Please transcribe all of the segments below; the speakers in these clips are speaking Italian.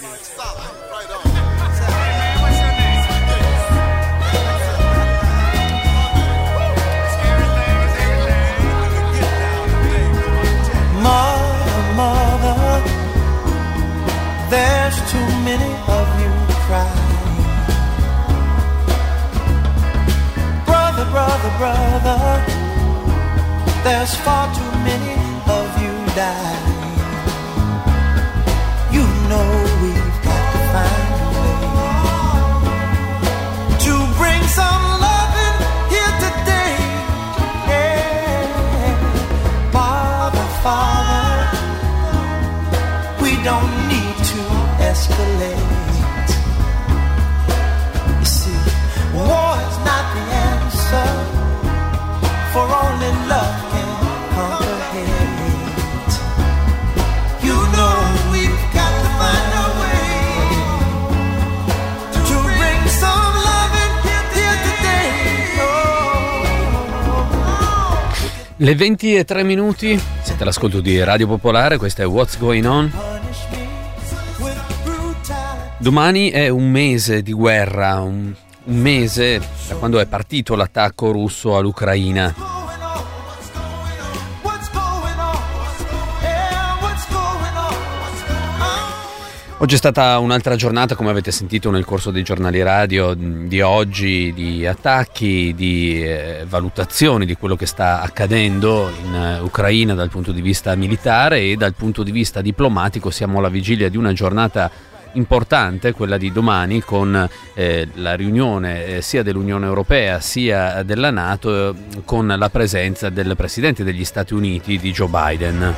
Mother, there's too many of you crying. Brother, brother, brother, there's far too many of you dying. You know we've got to find a way to bring some loving here today. Yeah. Father, Father, we don't need to escalate. You see, war is not the answer, for only love can conquer hate. You know we've got to find a way to bring some love in here today. Le 20:03 minuti, siete all'ascolto di Radio Popolare, questo è What's Going On. Domani è un mese di guerra, un mese da quando è partito l'attacco russo all'Ucraina. Oggi è stata un'altra giornata, come avete sentito nel corso dei giornali radio di oggi, di attacchi, di valutazioni di quello che sta accadendo in Ucraina dal punto di vista militare e dal punto di vista diplomatico. Siamo alla vigilia di una giornata importante, quella di domani, con la riunione sia dell'Unione Europea sia della NATO, con la presenza del Presidente degli Stati Uniti, di Joe Biden.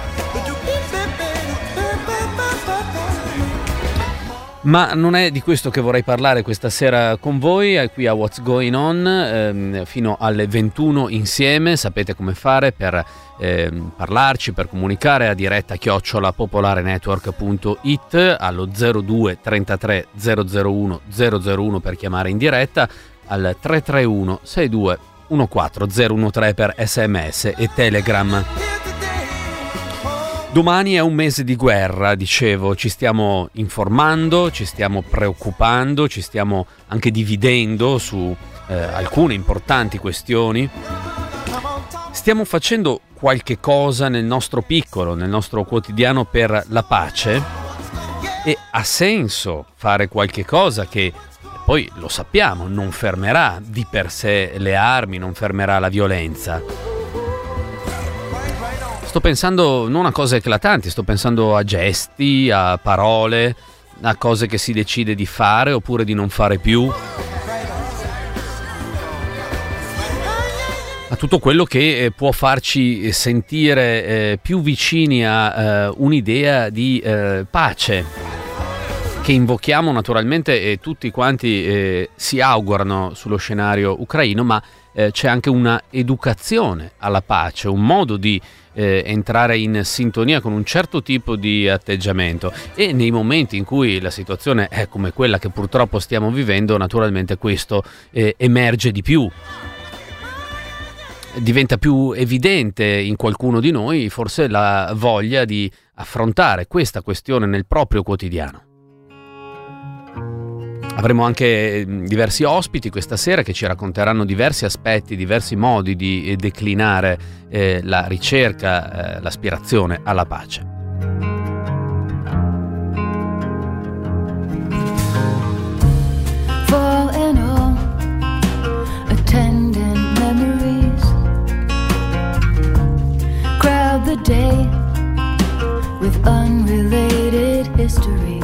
Ma non è di questo che vorrei parlare questa sera con voi, qui a What's Going On, fino alle 21 insieme. Sapete come fare per parlarci, per comunicare a diretta @popolarenetwork.it, allo 02 33 001 001 per chiamare in diretta, al 331 62 14 013 per SMS e Telegram. Domani è un mese di guerra, dicevo, ci stiamo informando, ci stiamo preoccupando, ci stiamo anche dividendo su alcune importanti questioni. Stiamo facendo qualche cosa nel nostro piccolo, nel nostro quotidiano per la pace, e ha senso fare qualche cosa che poi, lo sappiamo, non fermerà di per sé le armi, non fermerà la violenza. Sto pensando non a cose eclatanti, sto pensando a gesti, a parole, a cose che si decide di fare oppure di non fare più, a tutto quello che può farci sentire più vicini a un'idea di pace, che invochiamo naturalmente e tutti quanti si augurano sullo scenario ucraino, ma c'è anche una educazione alla pace, un modo di entrare in sintonia con un certo tipo di atteggiamento, e nei momenti in cui la situazione è come quella che purtroppo stiamo vivendo, naturalmente questo emerge di più, diventa più evidente in qualcuno di noi forse la voglia di affrontare questa questione nel proprio quotidiano. Avremo anche diversi ospiti questa sera che ci racconteranno diversi aspetti, diversi modi di declinare la ricerca, l'aspirazione alla pace. Fall and all attendant memories crowd the day with unrelated history.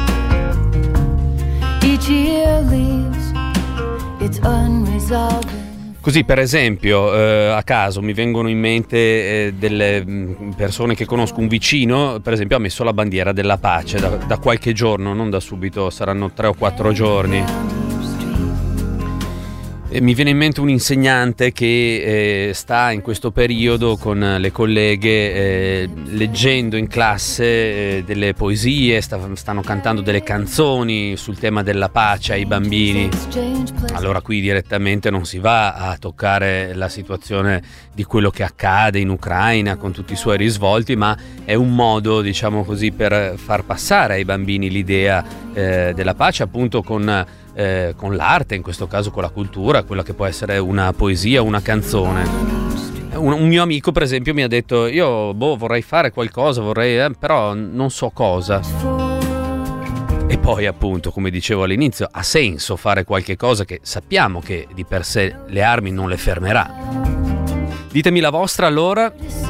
Each year leaves its unresolved. Così, per esempio, a caso mi vengono in mente delle persone che conosco. Un vicino, per esempio, ha messo la bandiera della pace da qualche giorno, non da subito, saranno 3 o 4 giorni. Mi viene in mente un insegnante che sta in questo periodo con le colleghe leggendo in classe delle poesie, stanno cantando delle canzoni sul tema della pace ai bambini. Allora qui direttamente non si va a toccare la situazione di quello che accade in Ucraina con tutti i suoi risvolti, ma è un modo, diciamo così, per far passare ai bambini l'idea della pace, appunto con l'arte, in questo caso con la cultura, quella che può essere una poesia, una canzone. Un mio amico, per esempio, mi ha detto: io vorrei fare qualcosa, però non so cosa. E poi, appunto, come dicevo all'inizio, ha senso fare qualche cosa che sappiamo che di per sé le armi non le fermerà. Ditemi la vostra allora.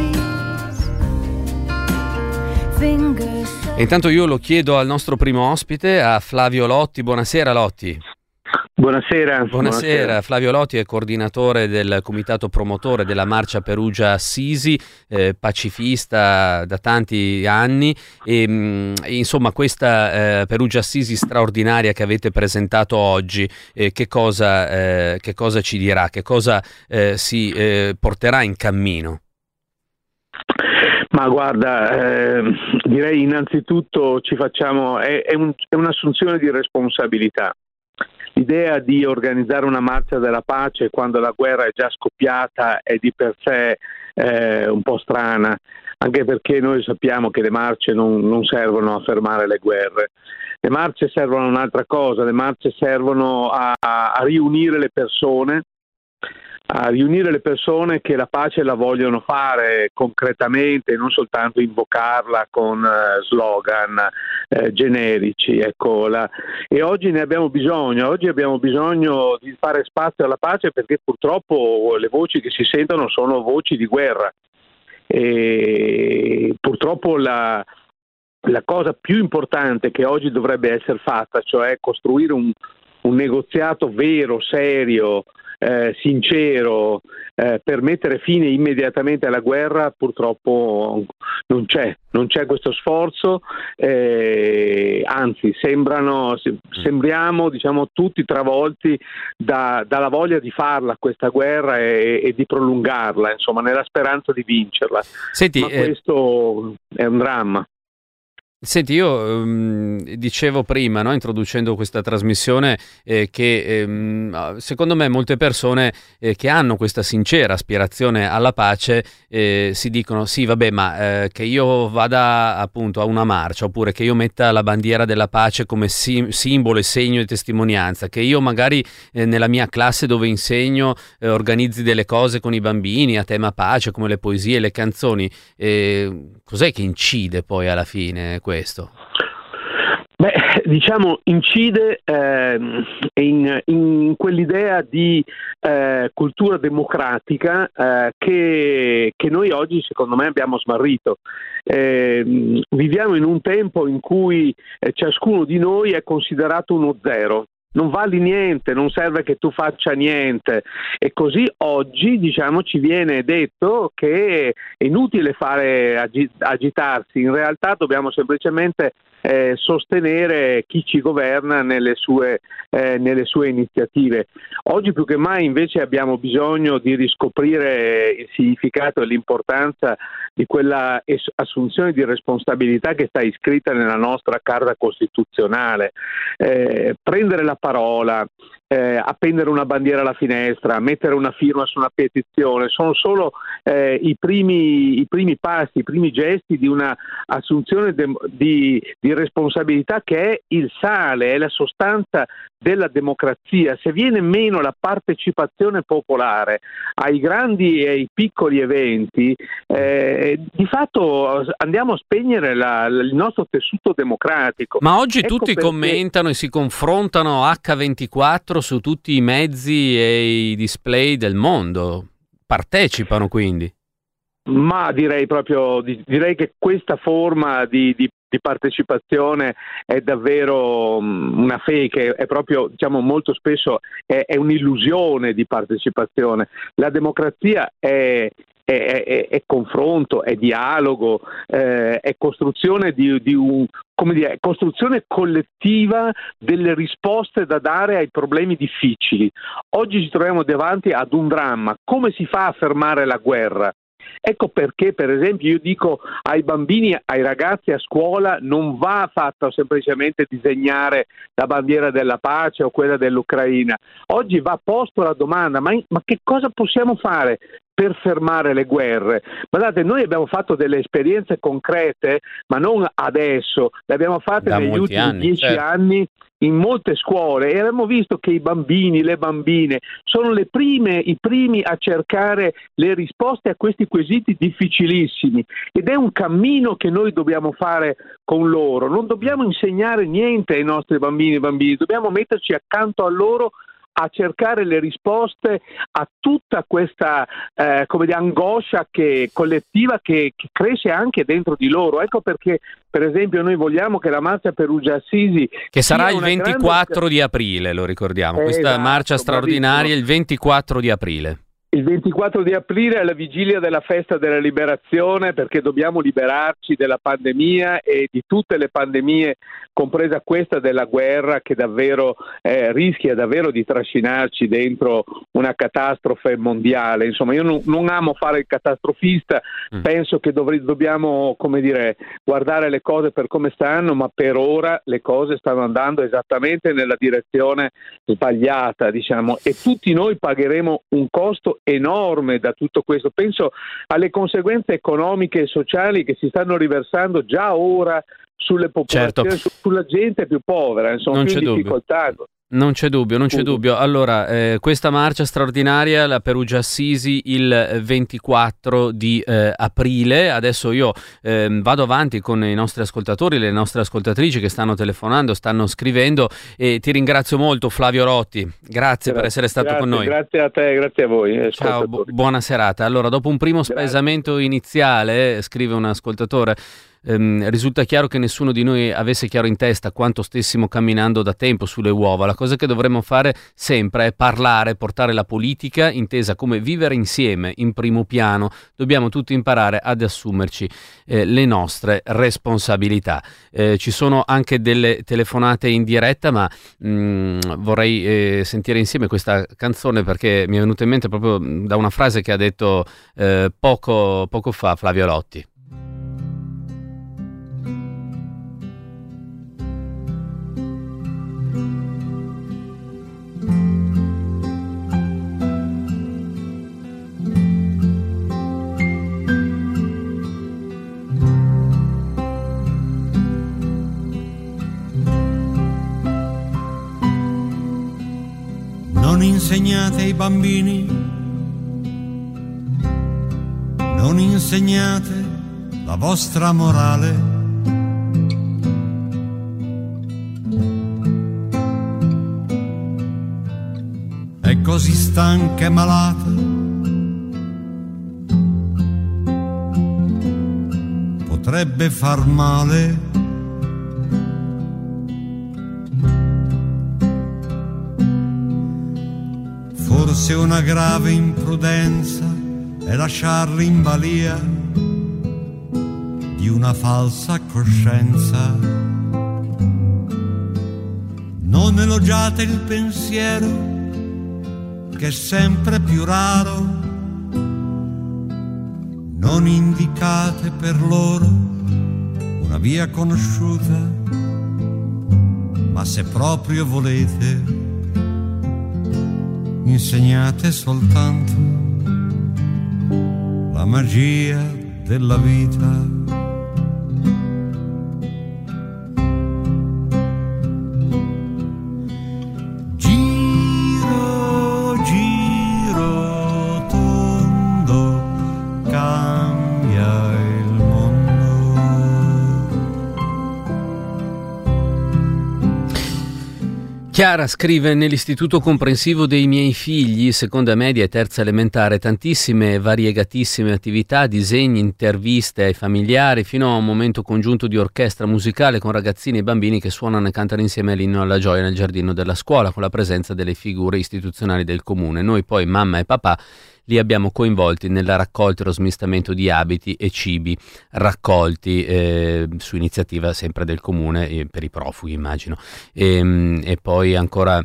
E intanto io lo chiedo al nostro primo ospite, a Flavio Lotti. Buonasera Lotti. Buonasera. Flavio Lotti è coordinatore del comitato promotore della Marcia Perugia-Assisi, pacifista da tanti anni e insomma questa Perugia-Assisi straordinaria che avete presentato oggi, che cosa ci dirà, che cosa si porterà in cammino? Ma guarda, direi innanzitutto è un'assunzione di responsabilità. L'idea di organizzare una marcia della pace quando la guerra è già scoppiata è di per sé un po' strana, anche perché noi sappiamo che le marce non servono a fermare le guerre. Le marce servono a un'altra cosa, le marce servono a riunire le persone, che la pace la vogliono fare concretamente, non soltanto invocarla con slogan generici. Ecco, e oggi ne abbiamo bisogno. Oggi abbiamo bisogno di fare spazio alla pace, perché purtroppo le voci che si sentono sono voci di guerra. E purtroppo la cosa più importante che oggi dovrebbe essere fatta, cioè costruire un negoziato vero, serio, sincero, per mettere fine immediatamente alla guerra, purtroppo non c'è questo sforzo, anzi sembriamo diciamo tutti travolti dalla voglia di farla questa guerra e di prolungarla, insomma, nella speranza di vincerla. Senti, ma questo è un dramma. Senti, io dicevo prima, no, introducendo questa trasmissione, che secondo me molte persone che hanno questa sincera aspirazione alla pace si dicono: sì, vabbè, ma che io vada appunto a una marcia, oppure che io metta la bandiera della pace come simbolo e segno di testimonianza, che io magari nella mia classe dove insegno organizzi delle cose con i bambini a tema pace, come le poesie, le canzoni. Cos'è che incide poi alla fine questo? Beh, diciamo incide in quell'idea di cultura democratica che noi oggi secondo me abbiamo smarrito. Viviamo in un tempo in cui ciascuno di noi è considerato uno zero. Non vali niente, non serve che tu faccia niente, e così oggi diciamo ci viene detto che è inutile fare agitarsi. In realtà dobbiamo semplicemente sostenere chi ci governa nelle sue iniziative. Oggi più che mai invece abbiamo bisogno di riscoprire il significato e l'importanza di quella assunzione di responsabilità che sta iscritta nella nostra Carta Costituzionale. Prendere la parola, appendere una bandiera alla finestra, mettere una firma su una petizione, sono solo i primi passi, i primi gesti di una assunzione di responsabilità che è il sale, è la sostanza della democrazia. Se viene meno la partecipazione popolare ai grandi e ai piccoli eventi, di fatto andiamo a spegnere il nostro tessuto democratico. Ma oggi tutti commentano e si confrontano H24 su tutti i mezzi e i display del mondo. Partecipano quindi? Ma direi che questa forma di partecipazione è davvero una fake, è proprio, diciamo, molto spesso è un'illusione di partecipazione. La democrazia è è confronto, è dialogo, è costruzione costruzione collettiva delle risposte da dare ai problemi difficili. Oggi ci troviamo davanti ad un dramma. Come si fa a fermare la guerra? Ecco perché, per esempio, io dico ai bambini, ai ragazzi a scuola non va fatto semplicemente disegnare la bandiera della pace o quella dell'Ucraina. Oggi va posto la domanda, ma che cosa possiamo fare per fermare le guerre? Guardate, noi abbiamo fatto delle esperienze concrete, ma non adesso, le abbiamo fatte da negli ultimi anni, 10 certo. anni in molte scuole, e abbiamo visto che i bambini, le bambine sono i primi a cercare le risposte a questi quesiti difficilissimi, ed è un cammino che noi dobbiamo fare con loro. Non dobbiamo insegnare niente ai nostri bambini e bambini, dobbiamo metterci accanto a loro a cercare le risposte a tutta questa angoscia collettiva che cresce anche dentro di loro. Ecco perché, per esempio, noi vogliamo che la marcia Perugia-Assisi, che sarà il 24 di aprile, lo ricordiamo, questa esatto, marcia straordinaria bravissimo. il 24 di aprile. Il 24 di aprile è la vigilia della festa della liberazione, perché dobbiamo liberarci della pandemia e di tutte le pandemie, compresa questa della guerra, che davvero rischia davvero di trascinarci dentro una catastrofe mondiale. Insomma, io non amo fare il catastrofista, penso che dobbiamo, guardare le cose per come stanno, ma per ora le cose stanno andando esattamente nella direzione sbagliata, diciamo, e tutti noi pagheremo un costo enorme da tutto questo. Penso alle conseguenze economiche e sociali che si stanno riversando già ora sulle popolazioni, certo, sulla gente più povera, insomma, non più c'è in difficoltà. Non c'è dubbio. Allora, questa marcia straordinaria, la Perugia-Assisi, il 24 di aprile. Adesso io vado avanti con i nostri ascoltatori, le nostre ascoltatrici che stanno telefonando, stanno scrivendo, e ti ringrazio molto, Flavio Rotti. Grazie per essere stato con noi. Grazie a te, grazie a voi. Ciao, buona serata. Allora, dopo un primo spaesamento iniziale, scrive un ascoltatore, risulta chiaro che nessuno di noi avesse chiaro in testa quanto stessimo camminando da tempo sulle uova. La cosa che dovremmo fare sempre è parlare, portare la politica, intesa come vivere insieme, in primo piano. Dobbiamo tutti imparare ad assumerci le nostre responsabilità. Ci sono anche delle telefonate in diretta, ma vorrei sentire insieme questa canzone, perché mi è venuta in mente proprio da una frase che ha detto poco fa Flavio Rotti. Non insegnate ai bambini, non insegnate la vostra morale. È così stanca e malata, potrebbe far male. Forse una grave imprudenza è lasciarli in balia di una falsa coscienza. Non elogiate il pensiero, che è sempre più raro. Non indicate per loro una via conosciuta, ma se proprio volete, insegnate soltanto la magia della vita. Giro, giro tondo, cambia il mondo. Chiara scrive: nell'istituto comprensivo dei miei figli, seconda media e terza elementare, tantissime e variegatissime attività, disegni, interviste ai familiari, fino a un momento congiunto di orchestra musicale con ragazzini e bambini che suonano e cantano insieme l'inno alla gioia nel giardino della scuola, con la presenza delle figure istituzionali del comune. Noi poi, mamma e papà, li abbiamo coinvolti nella raccolta e lo smistamento di abiti e cibi raccolti su iniziativa sempre del comune per i profughi, immagino. E poi ancora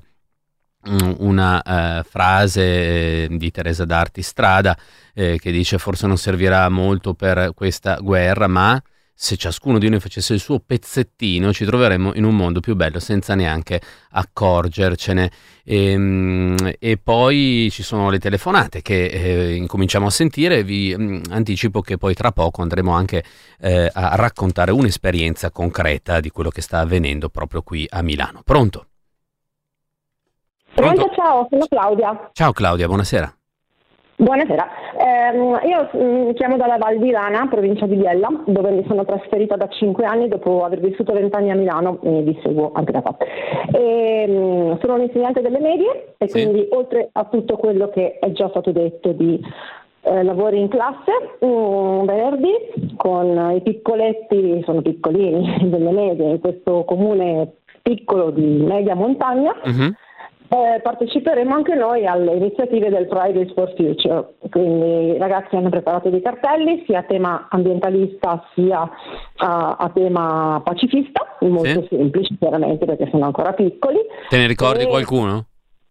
una frase di Teresa d'Arti Strada che dice: forse non servirà molto per questa guerra, ma se ciascuno di noi facesse il suo pezzettino ci troveremmo in un mondo più bello senza neanche accorgercene. E poi ci sono le telefonate che incominciamo a sentire. Vi anticipo che poi tra poco andremo anche a raccontare un'esperienza concreta di quello che sta avvenendo proprio qui a Milano. Pronto? Pronto, ciao, sono Claudia. Ciao Claudia, buonasera. Buonasera, io chiamo dalla Val di Lana, provincia di Biella, dove mi sono trasferita da 5 anni dopo aver vissuto 20 anni a Milano e vi seguo anche da qua. Sono un'insegnante delle medie e quindi oltre a tutto quello che è già stato detto di lavori in classe, venerdì con i piccoletti, sono piccolini delle medie, in questo comune piccolo di media montagna, parteciperemo anche noi alle iniziative del Fridays for Future, quindi i ragazzi hanno preparato dei cartelli sia a tema ambientalista sia a tema pacifista, molto semplici chiaramente perché sono ancora piccoli. Te ne ricordi qualcuno?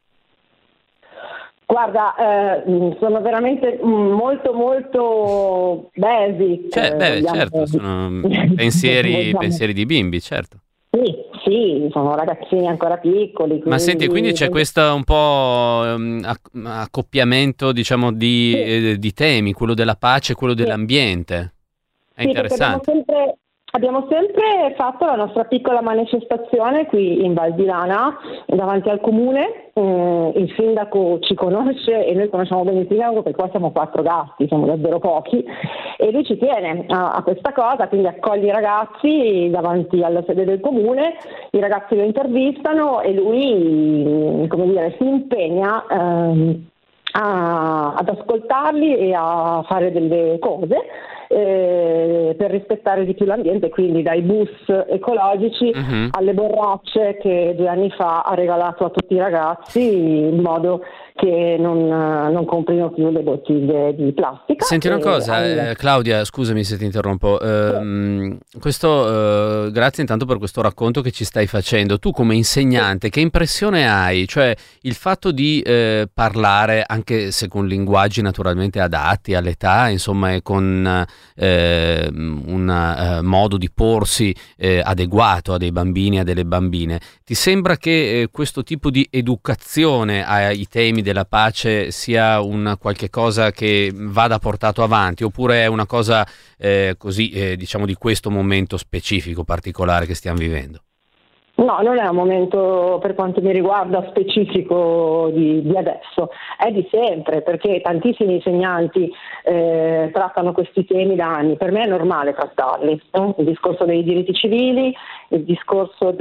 Guarda, sono veramente molto basic. Certo, sono pensieri di bimbi, certo. Sì, sono ragazzini ancora piccoli. Quindi... Ma senti, quindi c'è questo un po' accoppiamento, diciamo, di temi, quello della pace e quello dell'ambiente. È interessante. Abbiamo sempre fatto la nostra piccola manifestazione qui in Val di Lana, davanti al comune. Il sindaco ci conosce e noi conosciamo bene il sindaco perché qua siamo 4 gatti, siamo davvero pochi, e lui ci tiene a questa cosa, quindi accoglie i ragazzi davanti alla sede del comune, i ragazzi lo intervistano e lui, come dire, si impegna ad ascoltarli e a fare delle cose per rispettare di più l'ambiente, quindi dai bus ecologici alle borracce che 2 anni fa ha regalato a tutti i ragazzi in modo che non comprino più le bottiglie di plastica. Senti una cosa, Claudia, scusami se ti interrompo. Grazie intanto per questo racconto che ci stai facendo. Tu come insegnante, che impressione hai? Cioè il fatto di parlare anche se con linguaggi naturalmente adatti all'età, insomma, e con un modo di porsi adeguato a dei bambini e a delle bambine. Ti sembra che questo tipo di educazione ai temi della pace sia un qualche cosa che vada portato avanti, oppure è una cosa così diciamo di questo momento specifico, particolare che stiamo vivendo? No, non è un momento per quanto mi riguarda specifico di adesso, è di sempre, perché tantissimi insegnanti trattano questi temi da anni. Per me è normale trattarli, il discorso dei diritti civili, il discorso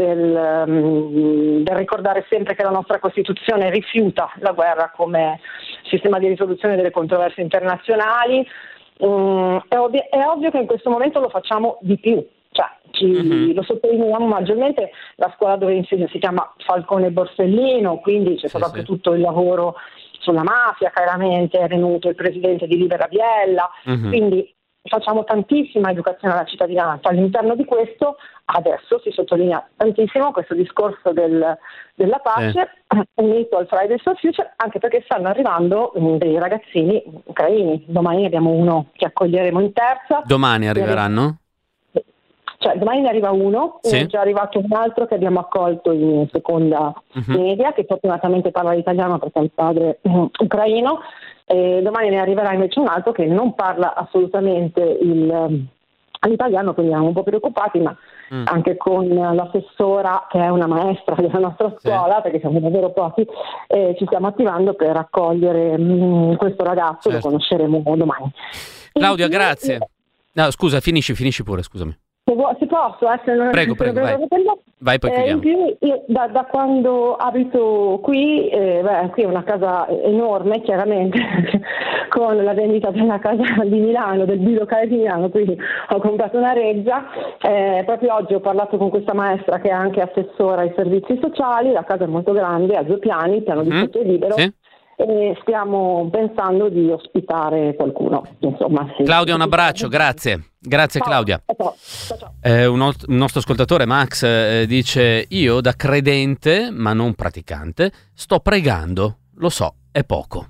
del ricordare sempre che la nostra Costituzione rifiuta la guerra come sistema di risoluzione delle controversie internazionali. È ovvio che in questo momento lo facciamo di più. Lo sottolineiamo maggiormente. La scuola dove insegno si chiama Falcone Borsellino, quindi c'è stato anche tutto il lavoro sulla mafia, chiaramente è venuto il presidente di Libera Biella, quindi facciamo tantissima educazione alla cittadinanza. All'interno di questo adesso si sottolinea tantissimo questo discorso della pace unito al Fridays for Future, anche perché stanno arrivando dei ragazzini ucraini. Domani abbiamo uno che accoglieremo in terza. Domani arriveranno? Cioè domani ne arriva uno, è già arrivato un altro che abbiamo accolto in seconda media, che fortunatamente parla l'italiano perché è il padre ucraino, e domani ne arriverà invece un altro che non parla assolutamente l'italiano, quindi siamo un po' preoccupati, ma anche con l'assessora, che è una maestra della nostra scuola, perché siamo davvero pochi, ci stiamo attivando per accogliere questo ragazzo, lo conosceremo domani. Claudia, grazie. No, scusa, finisci pure, scusami. Se posso, prego, vai, poi chiudiamo. In più, io da quando abito qui, qui è una casa enorme, chiaramente, con la vendita della casa di Milano, del bilocale di Milano, quindi ho comprato una reggia. Proprio oggi ho parlato con questa maestra che è anche assessora ai servizi sociali. La casa è molto grande, ha 2 piani, il piano di sotto è libero. e stiamo pensando di ospitare qualcuno. Insomma, sì. Claudia, un abbraccio, grazie. Grazie Claudia. Ciao. Un nostro ascoltatore, Max, dice: io da credente, ma non praticante, sto pregando, lo so, è poco.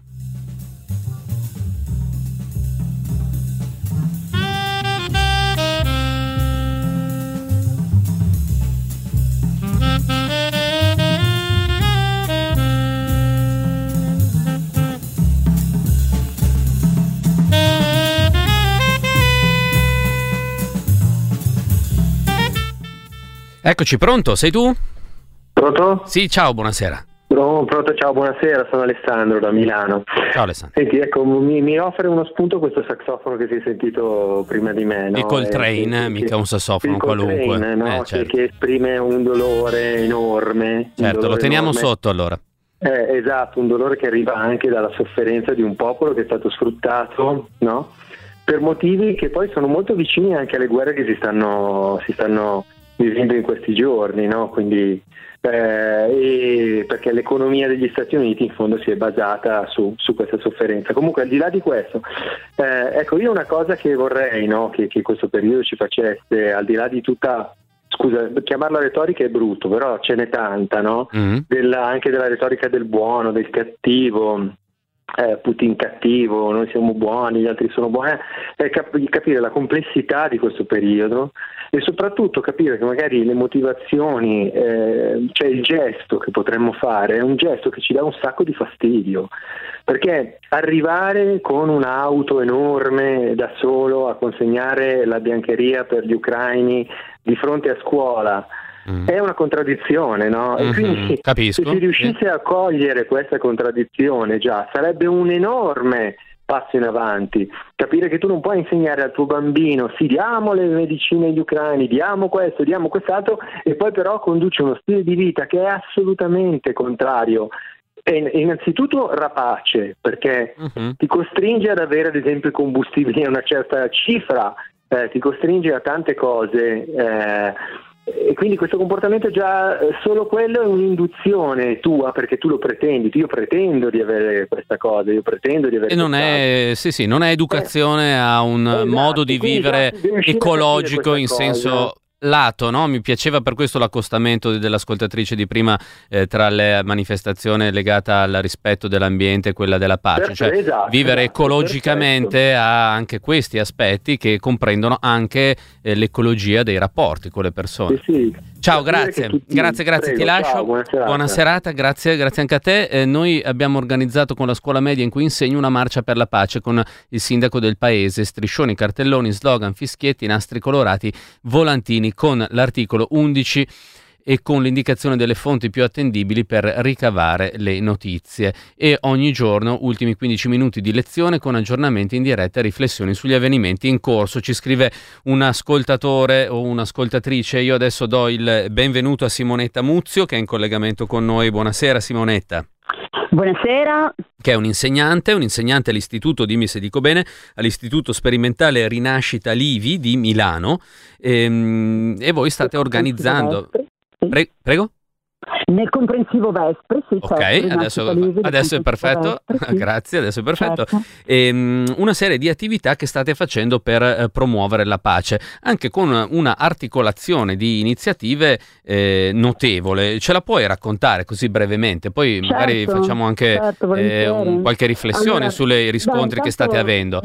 Eccoci, pronto? Sei tu? Pronto? Sì, ciao, buonasera. Pronto, ciao, buonasera, sono Alessandro da Milano. Ciao Alessandro. Senti, ecco, mi offre uno spunto questo sassofono che si è sentito prima di me, no? Il Coltrane, mica un sassofono qualunque. Coltrane, no? Certo. Che esprime un dolore enorme. Certo, lo teniamo sotto allora. Esatto, un dolore che arriva anche dalla sofferenza di un popolo che è stato sfruttato, no? Per motivi che poi sono molto vicini anche alle guerre che si stanno vivendo in questi giorni, no? Quindi e perché l'economia degli Stati Uniti in fondo si è basata su questa sofferenza. Comunque, al di là di questo, ecco, io una cosa che vorrei, no, che questo periodo ci facesse, al di là di tutta, scusa, chiamarla retorica è brutto, però ce n'è tanta, no? Anche della retorica del buono, del cattivo, Putin cattivo, noi siamo buoni, gli altri sono buoni, capire la complessità di questo periodo e soprattutto capire che magari le motivazioni, cioè il gesto che potremmo fare è un gesto che ci dà un sacco di fastidio, perché arrivare con un'auto enorme da solo a consegnare la biancheria per gli ucraini di fronte a scuola è una contraddizione, no? E quindi capisco. Se si riuscisse a cogliere questa contraddizione già sarebbe un enorme passo in avanti. Capire che tu non puoi insegnare al tuo bambino, sì, diamo le medicine agli ucraini, diamo questo, diamo quest'altro, e poi però conduce uno stile di vita che è assolutamente contrario. E innanzitutto rapace, perché ti costringe ad avere ad esempio i combustibili a una certa cifra, ti costringe a tante cose, e quindi questo comportamento già solo quello è un'induzione tua, perché tu lo pretendi. Io pretendo di avere questa cosa, io pretendo di avere e non è, sì, non è educazione a un modo di vivere ecologico in senso lato, no? Mi piaceva per questo l'accostamento dell'ascoltatrice di prima tra la manifestazione legata al rispetto dell'ambiente e quella della pace, cioè vivere ecologicamente ha anche questi aspetti che comprendono anche l'ecologia dei rapporti con le persone. Ciao, grazie, prego, ti lascio. Ciao, buona serata, grazie anche a te. Noi abbiamo organizzato con la scuola media in cui insegno una marcia per la pace con il sindaco del paese, striscioni, cartelloni, slogan, fischietti, nastri colorati, volantini con l'articolo 11 e con l'indicazione delle fonti più attendibili per ricavare le notizie, e ogni giorno ultimi 15 minuti di lezione con aggiornamenti in diretta e riflessioni sugli avvenimenti in corso. Ci scrive un ascoltatore o un'ascoltatrice. Io adesso do il benvenuto a Simonetta Muzio, che è in collegamento con noi. Buonasera Simonetta. Buonasera. Che è un insegnante all'istituto, dimmi se dico bene, all'Istituto Sperimentale Rinascita Livi di Milano, e voi state organizzando... Prego? Nel comprensivo Vespri, sì, ok, adesso è perfetto, sì. Grazie, adesso è perfetto. Certo. Una serie di attività che state facendo per promuovere la pace, anche con una articolazione di iniziative notevole. Ce la puoi raccontare così brevemente? Poi magari facciamo anche qualche riflessione sulle riscontri che state avendo.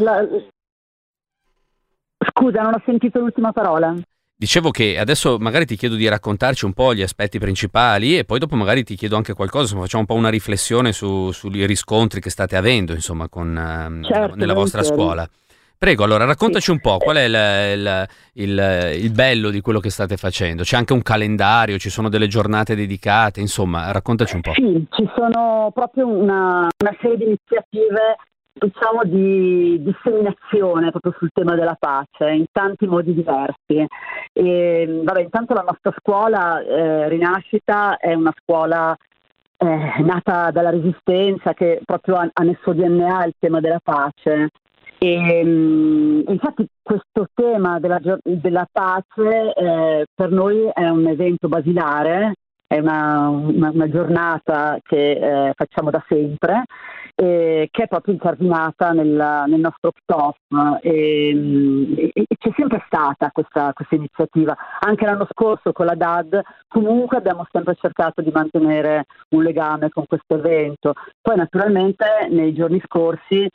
Scusa, non ho sentito l'ultima parola. Dicevo che adesso magari ti chiedo di raccontarci un po' gli aspetti principali e poi dopo magari ti chiedo anche qualcosa, insomma, facciamo un po' una riflessione sui riscontri che state avendo, insomma, nella vostra scuola. Prego, allora raccontaci un po' qual è il bello di quello che state facendo. C'è anche un calendario, ci sono delle giornate dedicate, insomma, raccontaci un po'. Sì, ci sono proprio una serie di iniziative, diciamo, di disseminazione proprio sul tema della pace in tanti modi diversi. E, intanto la nostra scuola Rinascita è una scuola nata dalla Resistenza, che proprio ha nel suo DNA il tema della pace. E infatti questo tema della pace per noi è un evento basilare, è una giornata che facciamo da sempre, che è proprio incardinata nel nostro PTOF, e c'è sempre stata questa iniziativa. Anche l'anno scorso con la DAD comunque abbiamo sempre cercato di mantenere un legame con questo evento. Poi naturalmente nei giorni scorsi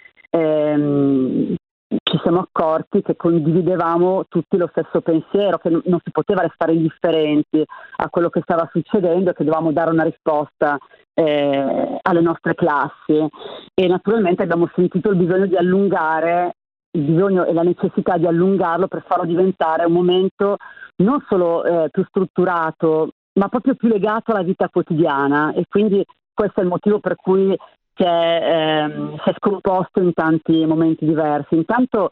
ci siamo accorti che condividevamo tutti lo stesso pensiero, che non si poteva restare indifferenti a quello che stava succedendo e che dovevamo dare una risposta alle nostre classi, e naturalmente abbiamo sentito il bisogno di allungare, il bisogno e la necessità di allungarlo per farlo diventare un momento non solo più strutturato, ma proprio più legato alla vita quotidiana, e quindi questo è il motivo per cui si è scomposto in tanti momenti diversi. Intanto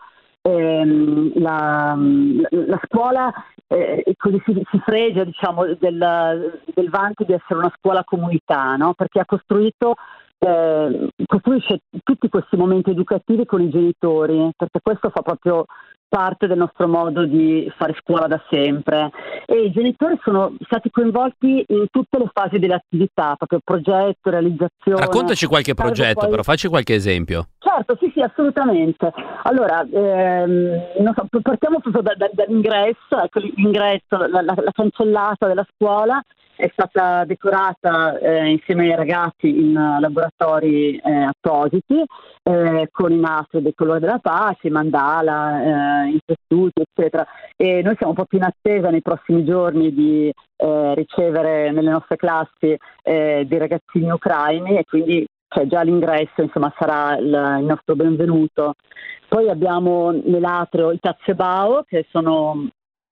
la scuola così si fregia, diciamo, del vanto di essere una scuola comunità, no? Perché costruisce tutti questi momenti educativi con i genitori, perché questo fa proprio parte del nostro modo di fare scuola da sempre, e i genitori sono stati coinvolti in tutte le fasi dell'attività, proprio progetto, realizzazione. Raccontaci qualche progetto, però facci qualche esempio. Certo, sì, assolutamente. Allora, non so, partiamo proprio dall'ingresso. Ecco, l'ingresso, la cancellata della scuola è stata decorata insieme ai ragazzi in laboratori appositi, con i nastri del colore della pace, mandala, intessuti, eccetera. E noi siamo proprio in attesa nei prossimi giorni di ricevere nelle nostre classi dei ragazzini ucraini, e quindi già all'ingresso, insomma, sarà il nostro benvenuto. Poi abbiamo nell'atrio i Tatsebao, che sono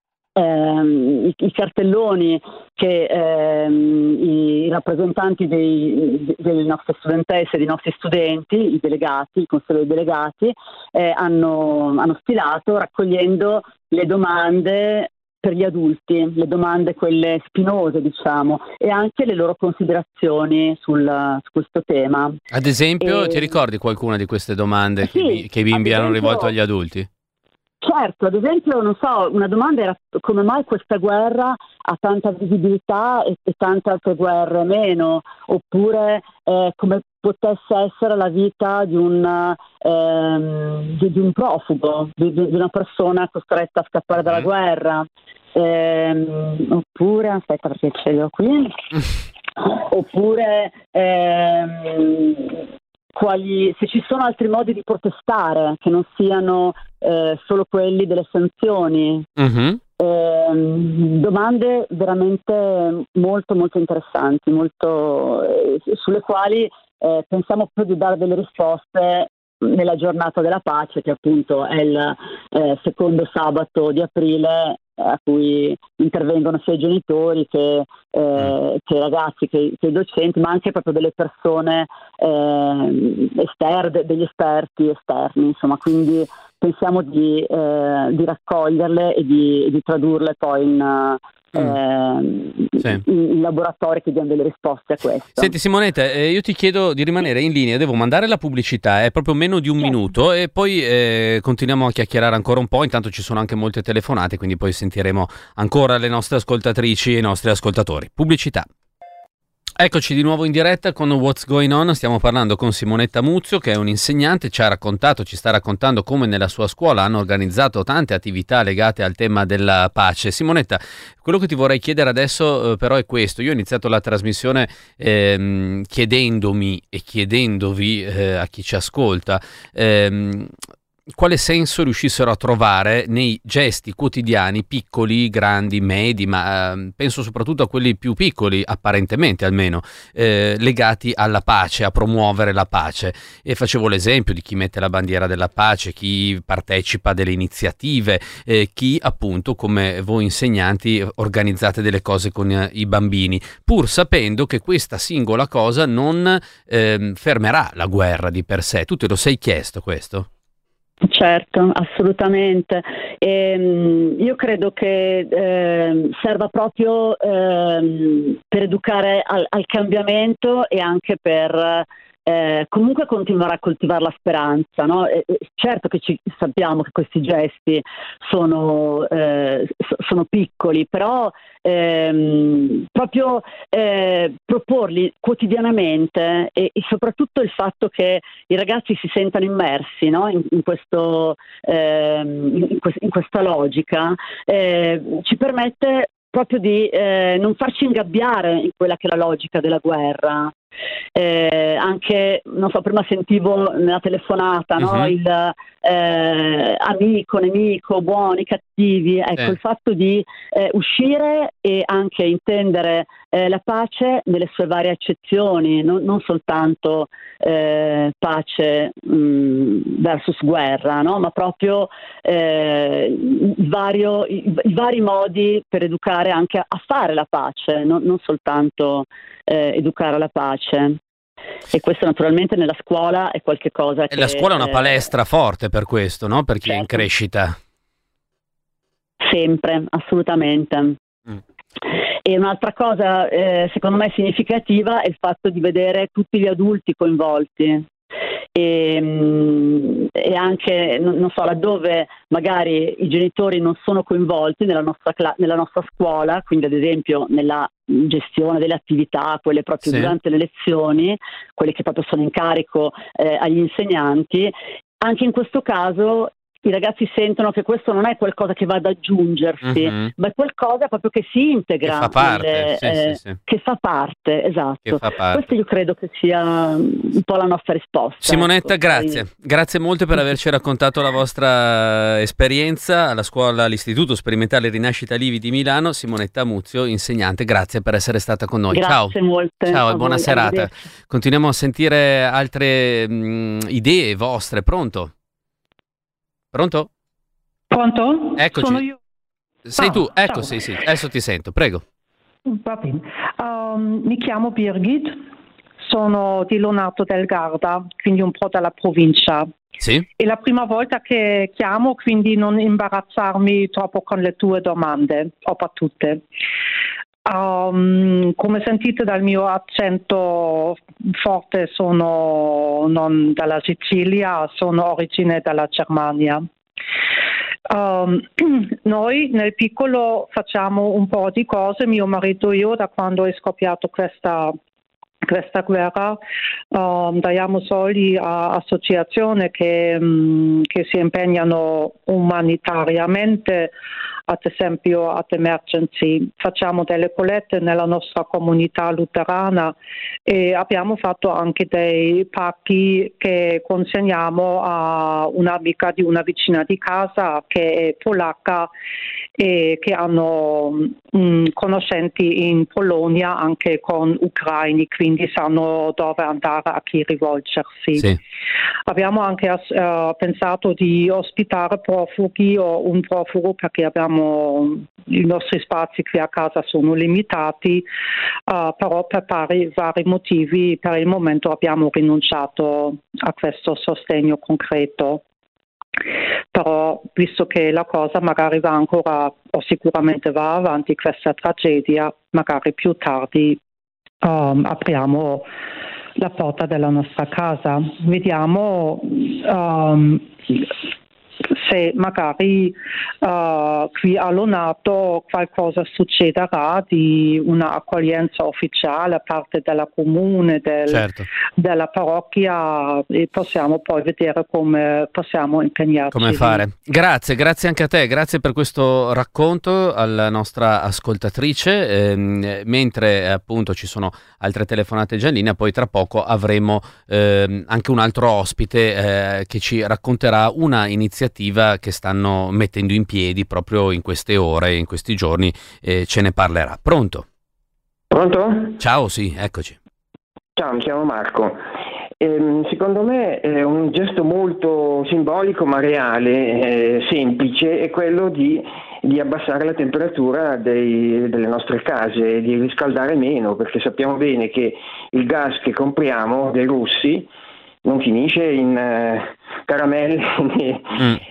i cartelloni che i rappresentanti delle nostre studentesse, dei nostri studenti, i delegati, il consiglio dei delegati, hanno stilato, raccogliendo le domande per gli adulti, le domande quelle spinose, diciamo, e anche le loro considerazioni su questo tema. Ad esempio, ti ricordi qualcuna di queste domande che i bimbi hanno rivolto agli adulti? Certo, ad esempio, non so, una domanda era: come mai questa guerra ha tanta visibilità e tante altre guerre meno? Oppure come potesse essere la vita di un profugo, di una persona costretta a scappare dalla guerra. Oppure, aspetta perché ce l'ho qui, oppure se ci sono altri modi di protestare che non siano solo quelli delle sanzioni. Mm-hmm. Domande veramente molto molto interessanti, sulle quali pensiamo proprio di dare delle risposte nella giornata della pace, che appunto è il secondo sabato di aprile, a cui intervengono sia i genitori che i ragazzi, che i docenti, ma anche proprio delle persone esterne, degli esperti esterni, insomma. Quindi pensiamo di raccoglierle e di tradurle poi in laboratori che diano delle risposte a questo. Senti Simonetta, io ti chiedo di rimanere in linea, devo mandare la pubblicità, è proprio meno di un minuto, e poi continuiamo a chiacchierare ancora un po'. Intanto ci sono anche molte telefonate, quindi poi sentiremo ancora le nostre ascoltatrici e i nostri ascoltatori. Pubblicità. Eccoci di nuovo in diretta con What's Going On. Stiamo parlando con Simonetta Muzio, che è un insegnante. Ci sta raccontando come nella sua scuola hanno organizzato tante attività legate al tema della pace. Simonetta, quello che ti vorrei chiedere adesso però è questo. Io ho iniziato la trasmissione chiedendomi e chiedendovi a chi ci ascolta quale senso riuscissero a trovare nei gesti quotidiani, piccoli, grandi, medi, ma penso soprattutto a quelli più piccoli, apparentemente almeno, legati alla pace, a promuovere la pace. E facevo l'esempio di chi mette la bandiera della pace, chi partecipa delle iniziative, chi appunto, come voi insegnanti, organizzate delle cose con i bambini, pur sapendo che questa singola cosa non fermerà la guerra di per sé. Tu te lo sei chiesto questo? Certo, assolutamente. Io credo che serva proprio per educare al cambiamento, e anche per comunque continuare a coltivare la speranza, no? Certo che sappiamo che questi gesti sono piccoli, però proprio proporli quotidianamente e soprattutto il fatto che i ragazzi si sentano immersi, no? in questa logica ci permette proprio di non farci ingabbiare in quella che è la logica della guerra. Anche, non so, prima sentivo nella telefonata, no? Il amico, nemico, buoni, cattivi. Ecco, il fatto di uscire e anche intendere la pace nelle sue varie accezioni, non soltanto pace versus guerra, no? Ma proprio i vari modi per educare anche a fare la pace, non soltanto educare alla pace. E questo naturalmente nella scuola è qualche cosa che... E la scuola è una palestra forte per questo, no? Per chi è in certo. crescita. Sempre, assolutamente. E un'altra cosa secondo me significativa è il fatto di vedere tutti gli adulti coinvolti. E anche, non so, laddove magari i genitori non sono coinvolti nella nostra scuola, quindi ad esempio nella gestione delle attività, quelle proprio durante le lezioni, quelle che proprio sono in carico agli insegnanti, anche in questo caso i ragazzi sentono che questo non è qualcosa che va ad aggiungersi, ma è qualcosa proprio che si integra, che fa parte, che fa parte, esatto. Che fa parte. Questo io credo che sia un po' la nostra risposta. Simonetta, grazie molto per averci raccontato la vostra esperienza alla scuola, all'Istituto Sperimentale Rinascita Livi di Milano. Simonetta Muzio, insegnante, grazie per essere stata con noi. Grazie molte. Ciao e buona serata. Continuiamo a sentire altre idee vostre. Pronto? Pronto? Eccoci. Sono io. Sei tu? Ecco, sì, adesso ti sento, prego. Va bene. Mi chiamo Birgit, sono di Lonato del Garda, quindi un po' dalla provincia. Sì. È la prima volta che chiamo, quindi non imbarazzarmi troppo con le tue domande, o per tutte. Come sentite dal mio accento forte, sono non dalla Sicilia, sono origine dalla Germania. Noi nel piccolo facciamo un po' di cose, mio marito e io, da quando è scoppiato questa guerra, diamo soldi a associazioni che si impegnano umanitariamente, ad esempio ad emergency. Facciamo delle collette nella nostra comunità luterana e abbiamo fatto anche dei pacchi che consegniamo a un'amica di una vicina di casa che è polacca e che hanno conoscenti in Polonia anche con ucraini, quindi sanno dove andare, a chi rivolgersi. Sì. Abbiamo anche pensato di ospitare profughi o un profugo, perché i nostri spazi qui a casa sono limitati, però per vari motivi per il momento abbiamo rinunciato a questo sostegno concreto. Però visto che la cosa magari va ancora, o sicuramente va avanti questa tragedia, magari più tardi apriamo la porta della nostra casa. Vediamo se magari qui a Lonato qualcosa succederà di una accoglienza ufficiale a parte della comune, della parrocchia, e possiamo poi vedere come possiamo impegnarci. Come fare. Grazie anche a te, grazie per questo racconto alla nostra ascoltatrice, mentre appunto ci sono altre telefonate già in linea, poi tra poco avremo anche un altro ospite che ci racconterà una iniziativa che stanno mettendo in piedi proprio in queste ore, in questi giorni, ce ne parlerà. Pronto? Ciao, sì, eccoci. Ciao, mi chiamo Marco. Secondo me è un gesto molto simbolico ma reale, semplice, è quello di abbassare la temperatura delle nostre case, di riscaldare meno, perché sappiamo bene che il gas che compriamo dai russi non finisce in caramelle,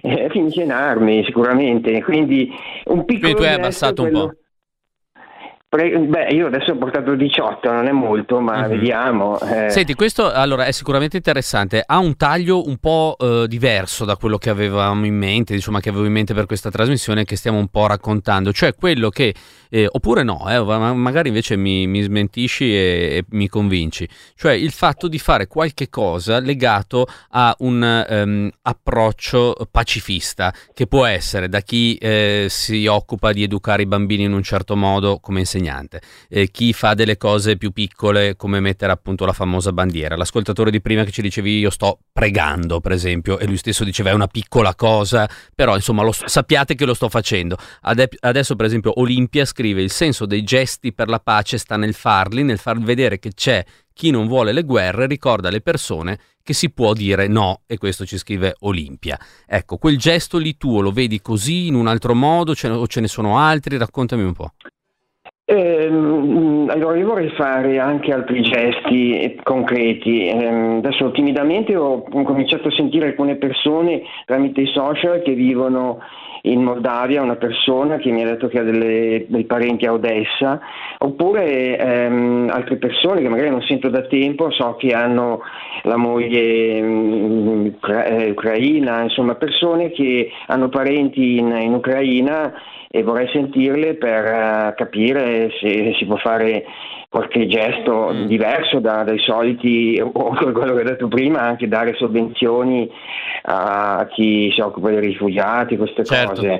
finisce in armi sicuramente, quindi un piccolo... Quindi tu hai abbassato un po'. Io adesso ho portato 18, non è molto, ma vediamo. Senti, questo allora è sicuramente interessante, ha un taglio un po' diverso da quello che avevamo in mente, insomma che avevo in mente per questa trasmissione che stiamo un po' raccontando, cioè quello che, oppure no, magari invece mi smentisci e mi convinci, cioè il fatto di fare qualche cosa legato a un approccio pacifista, che può essere da chi si occupa di educare i bambini in un certo modo come insegnante, chi fa delle cose più piccole come mettere appunto la famosa bandiera, l'ascoltatore di prima che ci dicevi io sto pregando per esempio e lui stesso diceva è una piccola cosa, però insomma sappiate che lo sto facendo. Adesso per esempio Olimpia scrive il senso dei gesti per la pace sta nel farli, nel far vedere che c'è chi non vuole le guerre, ricorda alle persone che si può dire no, e questo ci scrive Olimpia. Ecco, quel gesto lì tuo lo vedi così, in un altro modo, o ce ne sono altri? Raccontami un po'. Allora io vorrei fare anche altri gesti concreti. Adesso timidamente ho cominciato a sentire alcune persone tramite i social che vivono in Moldavia, una persona che mi ha detto che ha dei parenti a Odessa, oppure altre persone che magari non sento da tempo, so che hanno la moglie ucraina, insomma persone che hanno parenti in Ucraina, e vorrei sentirle per capire se si può fare qualche gesto diverso dai soliti, o quello che ho detto prima, anche dare sovvenzioni a chi si occupa dei rifugiati, queste cose.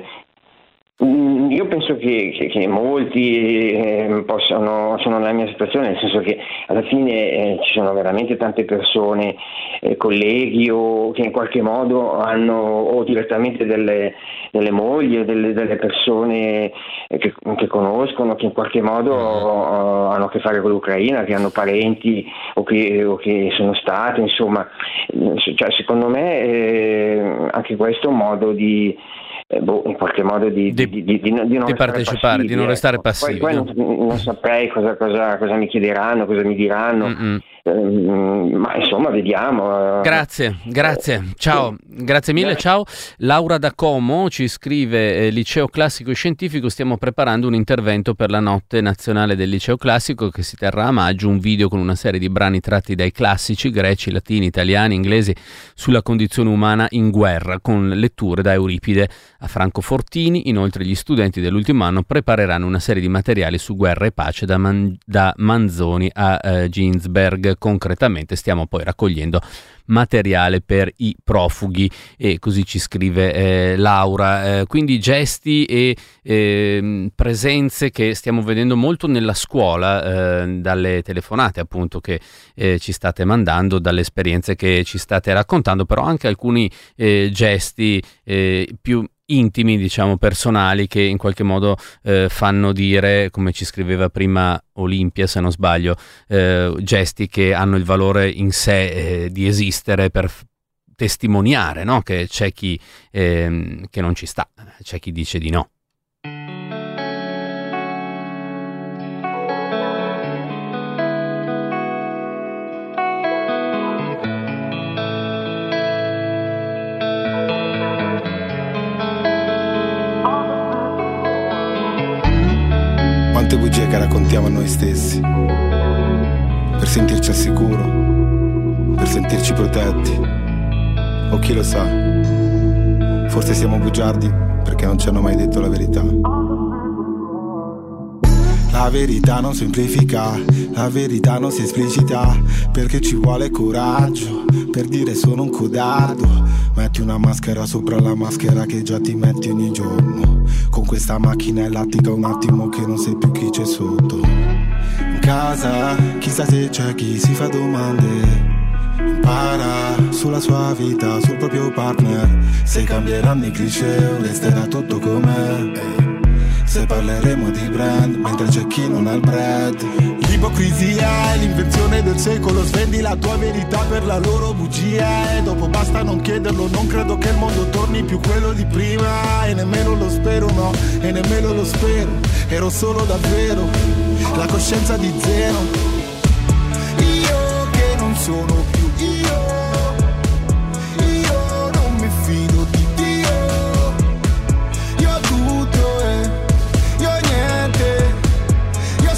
Io penso che molti sono nella mia situazione, nel senso che alla fine ci sono veramente tante persone, colleghi o che in qualche modo hanno o direttamente delle mogli o delle persone che conoscono, che in qualche modo hanno a che fare con l'Ucraina, che hanno parenti o che sono stati, insomma, cioè, secondo me anche questo è un modo di in qualche modo di non partecipare, passivi, di non restare passivi. Poi non saprei cosa mi chiederanno, cosa mi diranno. Ma insomma vediamo. Grazie, ciao, grazie mille, ciao. Laura da Como ci scrive: Liceo Classico e Scientifico, stiamo preparando un intervento per la notte nazionale del Liceo Classico che si terrà a maggio, un video con una serie di brani tratti dai classici greci, latini, italiani, inglesi sulla condizione umana in guerra, con letture da Euripide a Franco Fortini. Inoltre gli studenti dell'ultimo anno prepareranno una serie di materiali su guerra e pace da Manzoni a Ginsberg. Concretamente stiamo poi raccogliendo materiale per i profughi, e così ci scrive Laura. Quindi gesti e presenze che stiamo vedendo molto nella scuola, dalle telefonate appunto che ci state mandando, dalle esperienze che ci state raccontando, però anche alcuni gesti più intimi, diciamo personali, che in qualche modo fanno dire, come ci scriveva prima Olimpia se non sbaglio, gesti che hanno il valore in sé di esistere per testimoniare, no? Che c'è chi che non ci sta, c'è chi dice di no. Quante bugie che raccontiamo a noi stessi per sentirci al sicuro, per sentirci protetti, o chi lo sa, forse siamo bugiardi perché non ci hanno mai detto la verità. La verità non semplifica, la verità non si esplicita, perché ci vuole coraggio per dire sono un codardo. Metti una maschera sopra la maschera che già ti metti ogni giorno. Con questa macchina elattica un attimo che non sai più chi c'è sotto. In casa, chissà se c'è chi si fa domande. Impara sulla sua vita, sul proprio partner. Se cambieranno i cliché o resterà tutto com'è. Se parleremo di brand mentre c'è chi non ha il bread. L'ipocrisia è l'invenzione del secolo. Svendi la tua verità per la loro bugia, e dopo basta non chiederlo. Non credo che il mondo torni più quello di prima, e nemmeno lo spero, no, e nemmeno lo spero. Ero solo davvero la coscienza di zero. Io che non sono più io non mi fido di Dio. Io ho tutto e io ho niente, io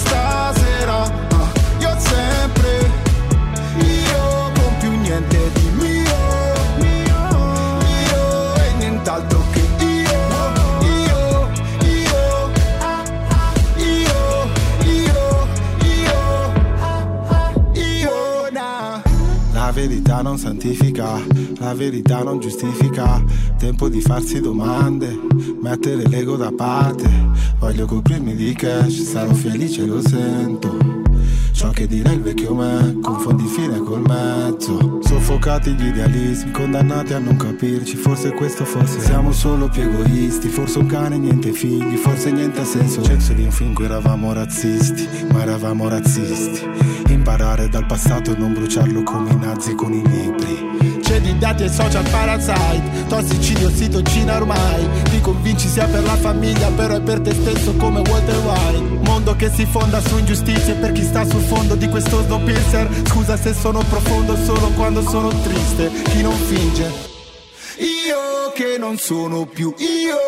verità non santifica, la verità non giustifica. Tempo di farsi domande, mettere l'ego da parte. Voglio coprirmi di cash, sarò felice, lo sento. Ciò che dirà il vecchio me, confondi il fine col mezzo. Soffocati gli idealismi, condannati a non capirci. Forse questo, forse siamo solo più egoisti. Forse un cane, niente figli, forse niente ha senso. Censo di un film in cui eravamo razzisti, ma eravamo razzisti. Imparare dal passato e non bruciarlo come i nazi con i libri. C'è di dati e social parasite, tossici di ossitocina ormai. Ti convinci sia per la famiglia, però è per te stesso come Walter White. Mondo che si fonda su ingiustizie per chi sta sul fondo di questo Snowpiercer. Scusa se sono profondo solo quando sono triste. Chi non finge? Io che non sono più io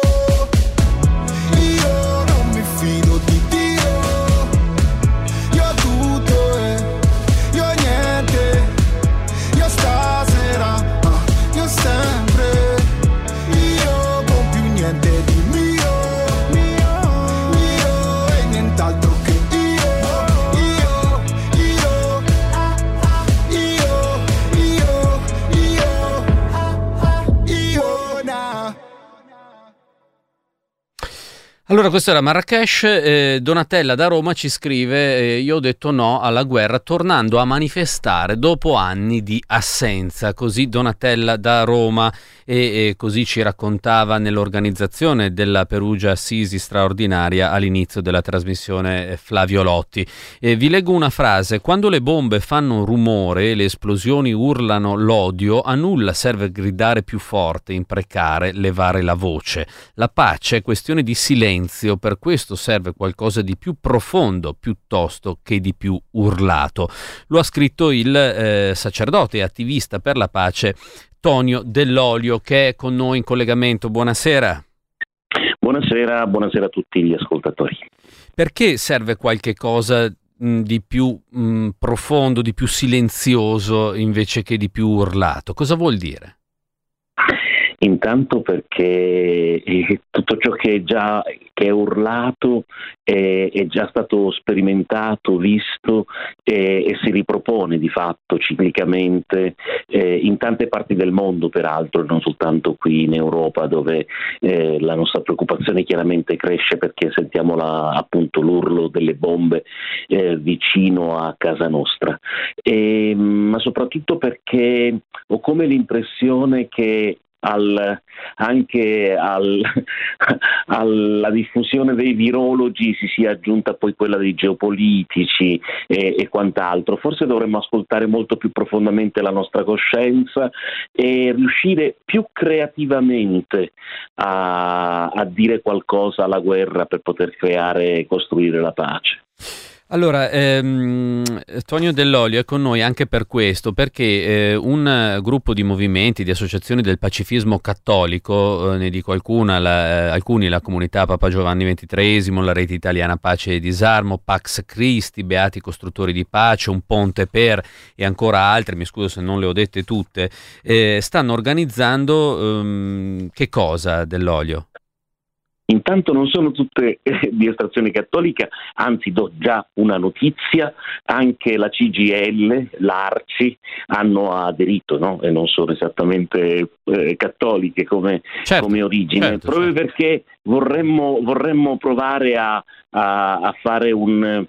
non mi fido di Dio. Io ho tutto e io ho niente. Io stasera, io sempre. Io con più niente di mio e nient'altro che Allora, questo era Marrakesh. Donatella da Roma ci scrive: io ho detto no alla guerra tornando a manifestare dopo anni di assenza. Così Donatella da Roma, e così ci raccontava nell'organizzazione della Perugia Assisi straordinaria all'inizio della trasmissione Flavio Lotti. Vi leggo una frase: quando le bombe fanno rumore e le esplosioni urlano l'odio, a nulla serve gridare più forte, imprecare, levare la voce. La pace è questione di silenzio. Per questo serve qualcosa di più profondo piuttosto che di più urlato. Lo ha scritto il sacerdote e attivista per la pace Tonio Dell'Olio, che è con noi in collegamento. Buonasera. Buonasera a tutti gli ascoltatori. Perché serve qualche cosa di più profondo, di più silenzioso invece che di più urlato? Cosa vuol dire? Intanto perché tutto ciò che è urlato è già stato sperimentato, visto e si ripropone di fatto ciclicamente in tante parti del mondo, peraltro, non soltanto qui in Europa, dove la nostra preoccupazione chiaramente cresce perché sentiamo appunto l'urlo delle bombe vicino a casa nostra, ma soprattutto perché ho come l'impressione che anche alla diffusione dei virologi si sia aggiunta poi quella dei geopolitici e quant'altro. Forse dovremmo ascoltare molto più profondamente la nostra coscienza e riuscire più creativamente a dire qualcosa alla guerra per poter creare e costruire la pace. Allora, Tonio Dell'Olio è con noi anche per questo, perché un gruppo di movimenti, di associazioni del pacifismo cattolico, ne dico alcuni, la comunità Papa Giovanni XXIII, la Rete Italiana Pace e Disarmo, Pax Christi, Beati Costruttori di Pace, Un Ponte per, e ancora altri, mi scuso se non le ho dette tutte, stanno organizzando che cosa, Dell'Olio? Intanto non sono tutte di estrazione cattolica, anzi do già una notizia: anche la CGIL, l'Arci hanno aderito, no? E non sono esattamente cattoliche come origine, proprio perché vorremmo provare a fare un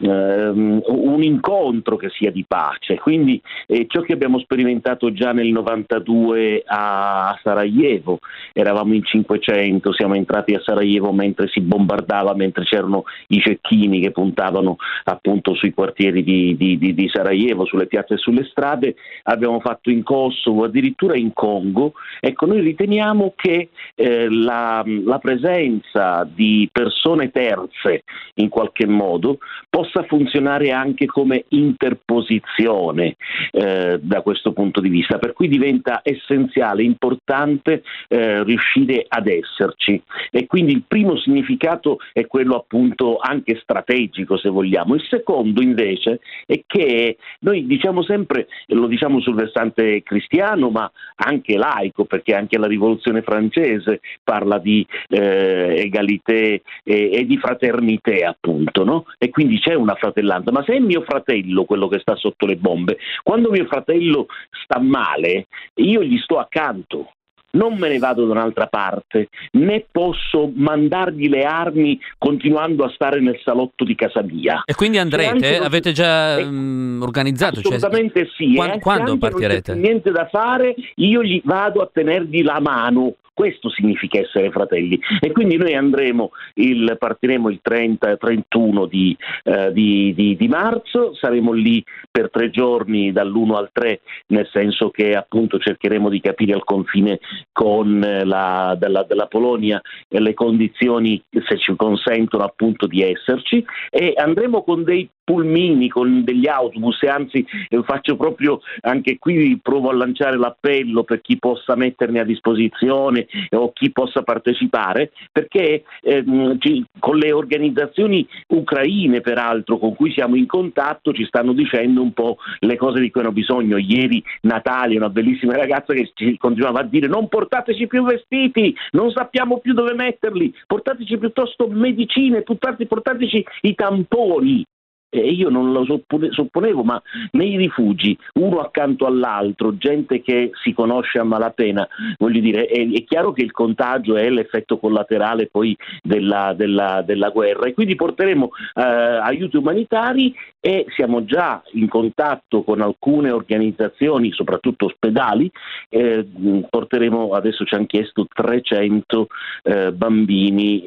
incontro che sia di pace. Quindi ciò che abbiamo sperimentato già nel 92 a Sarajevo, eravamo in 500, siamo entrati a Sarajevo mentre si bombardava, mentre c'erano i cecchini che puntavano appunto sui quartieri di Sarajevo, sulle piazze e sulle strade. Abbiamo fatto in Kosovo, addirittura in Congo. Ecco, noi riteniamo che la presenza di persone terze in qualche modo possa funzionare anche come interposizione da questo punto di vista, per cui diventa essenziale, importante riuscire ad esserci. E quindi il primo significato è quello appunto anche strategico, se vogliamo. Il secondo invece è che noi diciamo sempre, lo diciamo sul versante cristiano ma anche laico, perché anche la rivoluzione francese parla di egalité e di fraternité, appunto, no? E quindi c'è una fratellanza. Ma se è mio fratello quello che sta sotto le bombe, quando mio fratello sta male, io gli sto accanto. Non me ne vado da un'altra parte, né posso mandargli le armi continuando a stare nel salotto di casa mia. E quindi andrete? Avete già organizzato? Assolutamente sì. Quando partirete? Non c'è niente da fare, io gli vado a tenergli la mano. Questo significa essere fratelli, e quindi noi partiremo il 30-31 di marzo, saremo lì per 3 giorni dall'1 al 3, nel senso che appunto cercheremo di capire al confine con della Polonia le condizioni, se ci consentono appunto di esserci, e andremo con dei pulmini, con degli autobus, e anzi faccio proprio anche qui, provo a lanciare l'appello per chi possa metterne a disposizione o chi possa partecipare, perché con le organizzazioni ucraine peraltro con cui siamo in contatto ci stanno dicendo un po' le cose di cui hanno bisogno. Ieri Natalia, una bellissima ragazza che ci continuava a dire: non portateci più vestiti, non sappiamo più dove metterli, portateci piuttosto medicine, portateci i tamponi. E io non lo supponevo, ma nei rifugi, uno accanto all'altro, gente che si conosce a malapena, voglio dire, è chiaro che il contagio è l'effetto collaterale poi della guerra, e quindi porteremo aiuti umanitari, e siamo già in contatto con alcune organizzazioni, soprattutto ospedali. Porteremo, adesso ci hanno chiesto 300 bambini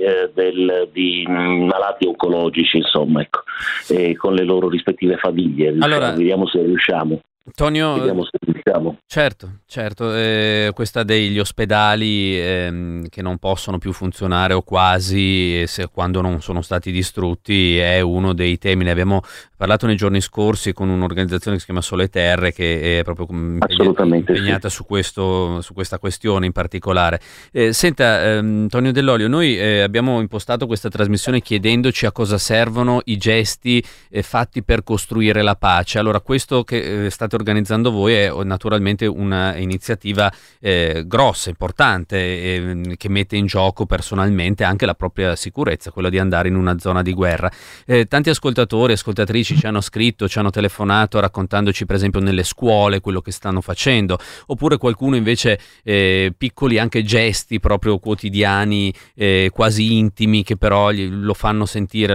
di malati oncologici, insomma, ecco, con le loro rispettive famiglie. Allora, vediamo se riusciamo. Antonio, vediamo se riusciamo. Certo, questa degli ospedali che non possono più funzionare o quasi, quando non sono stati distrutti, è uno dei temi. Ne abbiamo parlato nei giorni scorsi con un'organizzazione che si chiama Sole Terre, che è proprio impegnata su questa questione in particolare. Senta, Antonio Dell'Olio, noi abbiamo impostato questa trasmissione chiedendoci a cosa servono i gesti fatti per costruire la pace. Allora, questo che state organizzando voi è naturalmente una iniziativa grossa, importante, che mette in gioco personalmente anche la propria sicurezza, quella di andare in una zona di guerra. Tanti ascoltatori e ascoltatrici ci hanno scritto, ci hanno telefonato raccontandoci per esempio nelle scuole quello che stanno facendo, oppure qualcuno invece piccoli anche gesti proprio quotidiani, quasi intimi, che però la fanno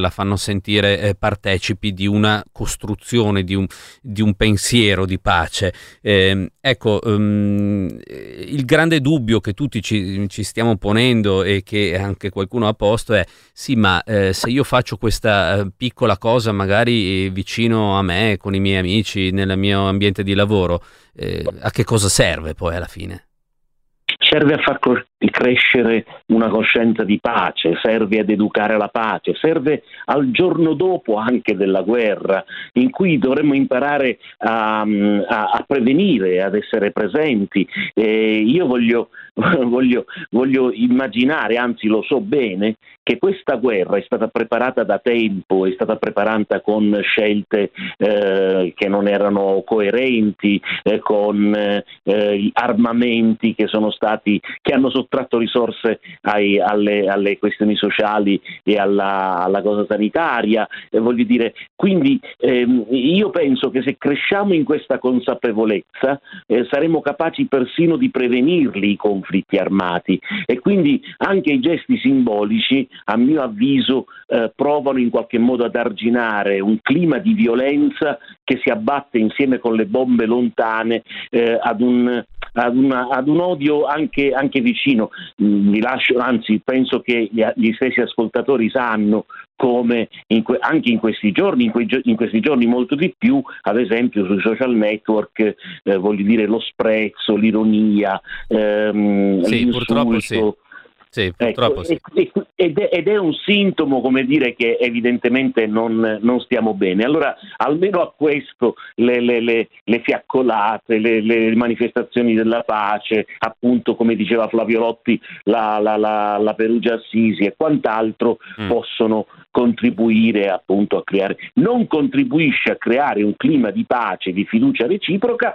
sentire partecipi di una costruzione, di un pensiero di pace. Ecco, il grande dubbio che tutti ci stiamo ponendo, e che anche qualcuno ha posto, è: sì, ma se io faccio questa piccola cosa magari vicino a me, con i miei amici, nel mio ambiente di lavoro, a che cosa serve poi alla fine? Serve a far crescere una coscienza di pace, serve ad educare la pace, serve al giorno dopo anche della guerra, in cui dovremmo imparare a prevenire, ad essere presenti. Io voglio immaginare, anzi lo so bene, che questa guerra è stata preparata da tempo, è stata preparata con scelte che non erano coerenti, con armamenti che hanno sottratto risorse alle questioni sociali e alla cosa sanitaria, voglio dire. Quindi io penso che se cresciamo in questa consapevolezza saremo capaci persino di prevenirli i conflitti armati, e quindi anche i gesti simbolici, a mio avviso, provano in qualche modo ad arginare un clima di violenza che si abbatte insieme con le bombe lontane ad un odio anche vicino. Anzi, penso che gli stessi ascoltatori sanno come anche in questi giorni molto di più, ad esempio sui social network, voglio dire, lo sprezzo, l'ironia, l'insulto. Purtroppo sì. Sì, purtroppo sì. Ed è un sintomo, come dire, che evidentemente non stiamo bene. Allora, almeno a questo le fiaccolate, le manifestazioni della pace, appunto, come diceva Flavio Lotti, la Perugia Assisi e quant'altro possono contribuire appunto a creare, non contribuisce a creare un clima di pace, di fiducia reciproca.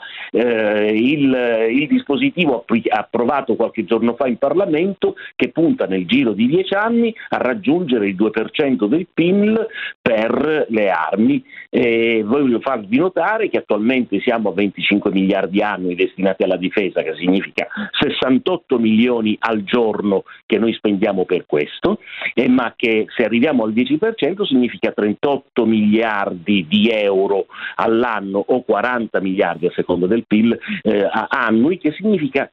Il dispositivo approvato qualche giorno fa in Parlamento, che punta nel giro di 10 anni a raggiungere il 2% del PIL per le armi. Voglio farvi notare che attualmente siamo a 25 miliardi annui destinati alla difesa, che significa 68 milioni al giorno che noi spendiamo per questo, ma che se arriviamo al 10% significa 38 miliardi di euro all'anno o 40 miliardi a seconda del PIL annui, che significa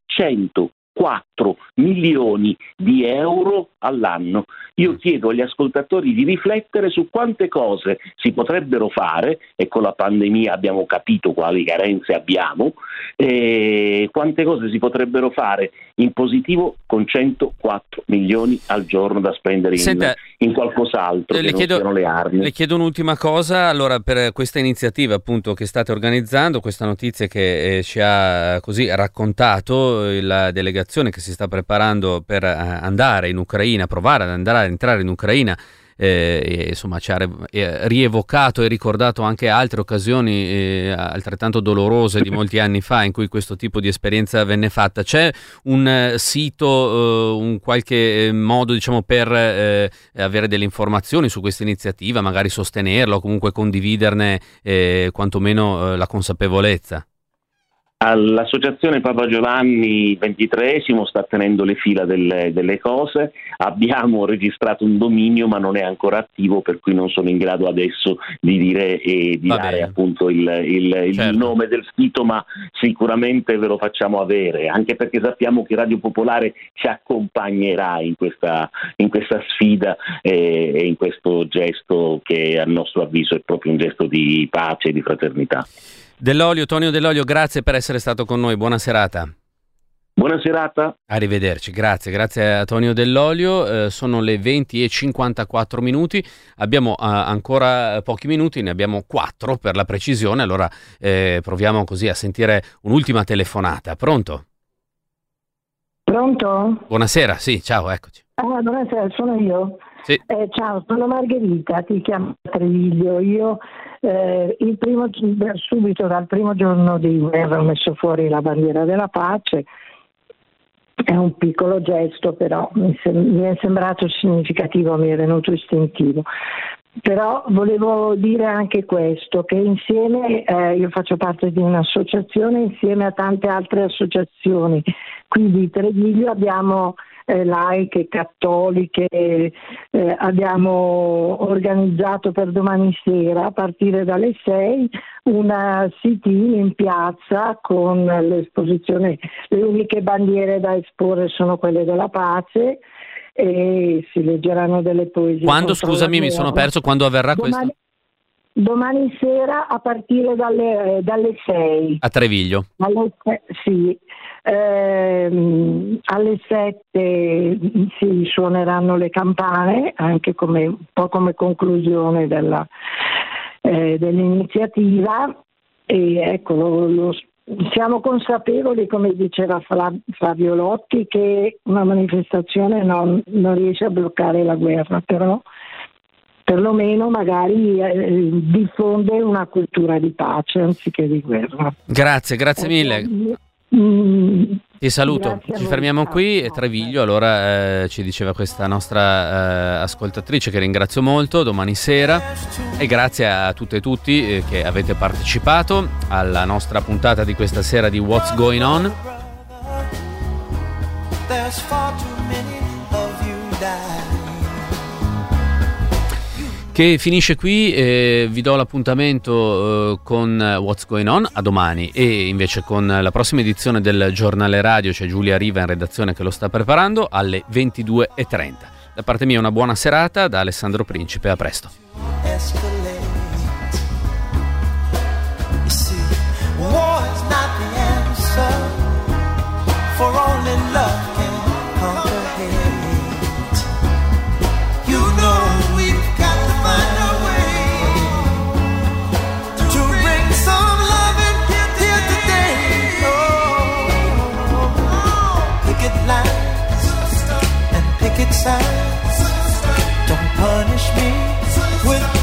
104 milioni di euro all'anno. Io chiedo agli ascoltatori di riflettere su quante cose si potrebbero fare, e con la pandemia abbiamo capito quali carenze abbiamo, quante cose si potrebbero fare in positivo con 104 milioni al giorno da spendere in qualcos'altro che non siano le armi. Le chiedo un'ultima cosa, allora, per questa iniziativa appunto che state organizzando, questa notizia che ci ha così raccontato la delegazione che si sta preparando per andare in Ucraina, provare ad andare a entrare in Ucraina, insomma ci ha rievocato e ricordato anche altre occasioni altrettanto dolorose di molti anni fa in cui questo tipo di esperienza venne fatta. C'è un sito, un qualche modo, diciamo, per avere delle informazioni su questa iniziativa, magari sostenerla o comunque condividerne quantomeno la consapevolezza? All'Associazione Papa Giovanni XXIII sta tenendo le fila delle cose. Abbiamo registrato un dominio, ma non è ancora attivo, per cui non sono in grado adesso di dire e di dare appunto il nome del sito, ma sicuramente ve lo facciamo avere, anche perché sappiamo che Radio Popolare ci accompagnerà in questa sfida e in questo gesto che a nostro avviso è proprio un gesto di pace e di fraternità. Tonio Dell'Olio, grazie per essere stato con noi, buona serata. Buona serata. Arrivederci, grazie a Tonio Dell'Olio. Sono le 20:54 minuti, abbiamo ancora pochi minuti, ne abbiamo 4 per la precisione, allora proviamo così a sentire un'ultima telefonata. Pronto? Pronto? Buonasera, sì, ciao, eccoci. Buonasera, sono io. Sì. Ciao, sono Margherita, ti chiamo Treviglio. Io subito dal primo giorno di guerra ho messo fuori la bandiera della pace. È un piccolo gesto, però mi è sembrato significativo, mi è venuto istintivo. Però volevo dire anche questo, che insieme, io faccio parte di un'associazione insieme a tante altre associazioni. Qui di Treviglio abbiamo laiche, cattoliche, abbiamo organizzato per domani sera a partire dalle 6 una sit-in in piazza con l'esposizione. Le uniche bandiere da esporre sono quelle della pace e si leggeranno delle poesie. Quando, scusami, mi sono perso, quando avverrà questo? Domani sera a partire dalle 6. A Treviglio? Sì. Alle 7 si suoneranno le campane, anche un po' come conclusione dell'iniziativa, e ecco, siamo consapevoli, come diceva Flavio Lotti, che una manifestazione non riesce a bloccare la guerra, però perlomeno magari diffonde una cultura di pace anziché di guerra. Grazie mille. Ti saluto, ci fermiamo qui. Treviglio, allora ci diceva questa nostra ascoltatrice, che ringrazio molto, domani sera, e grazie a tutte e tutti che avete partecipato alla nostra puntata di questa sera di What's Going On. Che finisce qui, vi do l'appuntamento con What's Going On a domani, e invece con la prossima edizione del Giornale Radio c'è Giulia Riva in redazione che lo sta preparando alle 22:30. Da parte mia una buona serata da Alessandro Principe, a presto. Don't punish me with